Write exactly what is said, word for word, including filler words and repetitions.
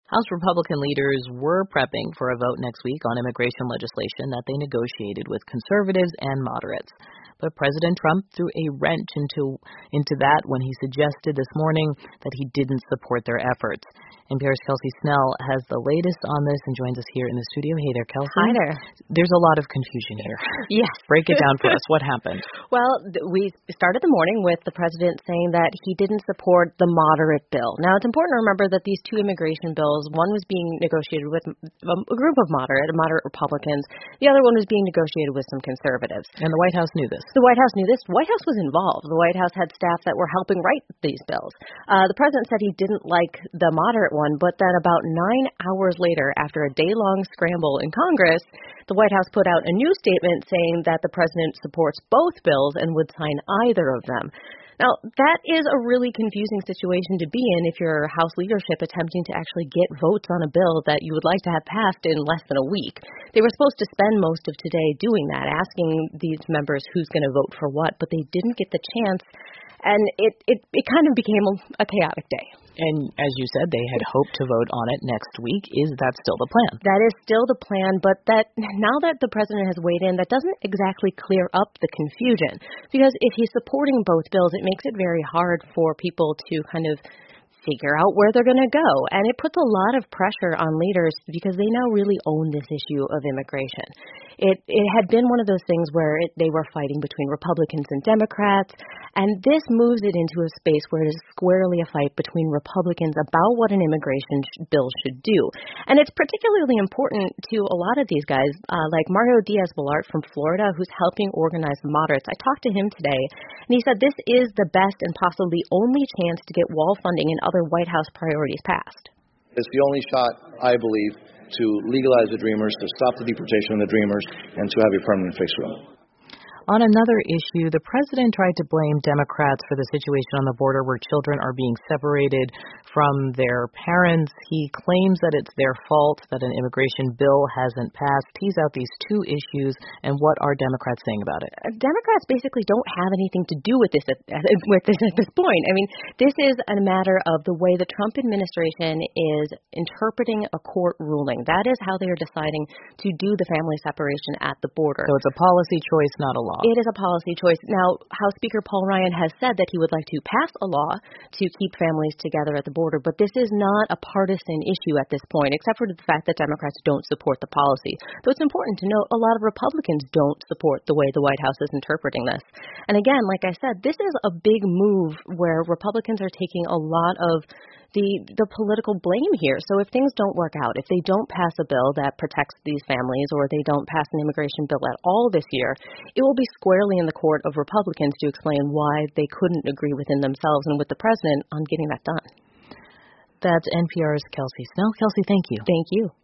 House Republican leaders were prepping for a vote next week on immigration legislation that they negotiated with conservatives and moderates. But President Trump threw a wrench into into that when he suggested this morning that he didn't support their efforts. N P R's Kelsey Snell has the latest on this and joins us here in the studio. Hey there, Kelsey. Hi there. There's a lot of confusion here. Yes. Break it down for us. What happened? Well, th- we started the morning with the president saying that he didn't support the moderate bill. Now, it's important to remember that these two immigration bills, one was being negotiated with a group of moderate, moderate Republicans. The other one was being negotiated with some conservatives. And the White House knew this. The White House knew this. The White House was involved. The White House had staff that were helping write these bills. Uh, the president said he didn't like the moderate one, but then about nine hours later, after a day-long scramble in Congress, the White House put out a new statement saying that the president supports both bills and would sign either of them. Now, that is a really confusing situation to be in if you're House leadership attempting to actually get votes on a bill that you would like to have passed in less than a week. They were supposed to spend most of today doing that, asking these members who's going to vote for what, but they didn't get the chance, and it, it, it kind of became a chaotic day. And as you said, they had hoped to vote on it next week. Is that still the plan? That is still the plan, but that now that the president has weighed in, that doesn't exactly clear up the confusion. Because if he's supporting both bills, it makes it very hard for people to kind of figure out where they're going to go. And it puts a lot of pressure on leaders because they now really own this issue of immigration. It it had been one of those things where it, they were fighting between Republicans and Democrats, and this moves it into a space where it is squarely a fight between Republicans about what an immigration sh- bill should do. And it's particularly important to a lot of these guys, uh, like Mario Diaz-Balart from Florida, who's helping organize the moderates. I talked to him today, and he said this is the best and possibly only chance to get wall funding and other White House priorities passed. It's the only shot, I believe, to legalize the Dreamers, to stop the deportation of the Dreamers, and to have a permanent fix for them. On another issue, the president tried to blame Democrats for the situation on the border where children are being separated from their parents. He claims that it's their fault that an immigration bill hasn't passed. Tease out these two issues, and what are Democrats saying about it? Democrats basically don't have anything to do with this at, with this at this point. I mean, this is a matter of the way the Trump administration is interpreting a court ruling. That is how they are deciding to do the family separation at the border. So it's a policy choice, not a law. It is a policy choice. Now, House Speaker Paul Ryan has said that he would like to pass a law to keep families together at the border, but this is not a partisan issue at this point, except for the fact that Democrats don't support the policy. Though it's important to note, a lot of Republicans don't support the way the White House is interpreting this. And again, like I said, this is a big move where Republicans are taking a lot of the the political blame here. So if things don't work out, if they don't pass a bill that protects these families, or they don't pass an immigration bill at all this year, it will be squarely in the court of Republicans to explain why they couldn't agree within themselves and with the president on getting that done. That's N P R's Kelsey Snell. Kelsey, thank you. Thank you.